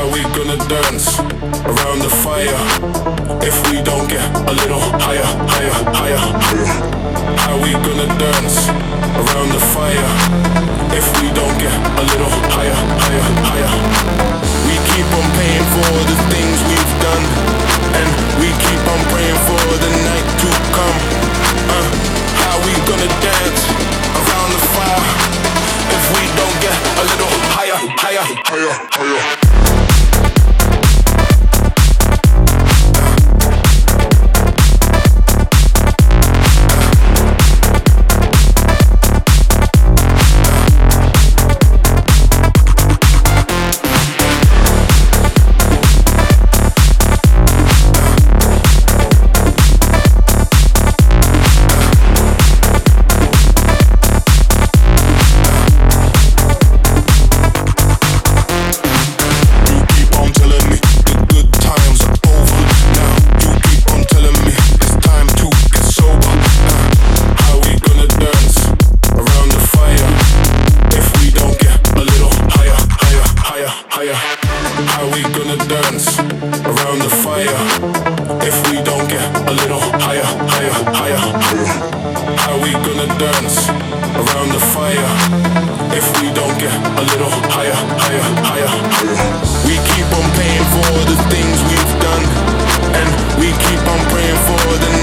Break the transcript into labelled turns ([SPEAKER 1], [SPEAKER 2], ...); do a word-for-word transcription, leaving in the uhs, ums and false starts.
[SPEAKER 1] How we gonna dance around the fire if we don't get a little higher, higher, higher, higher? How we gonna dance around the fire if we don't get a little higher, higher, higher? We keep on paying for the things we've done, and we keep on praying for the night to come. Uh, how we gonna dance around the fire if we don't get a little higher, higher, higher, higher? How we gonna dance around the fire if we don't get a little higher, higher, higher, higher? How we gonna dance around the fire if we don't get a little higher, higher, higher, higher? We keep on paying for the things we've done, and we keep on praying for the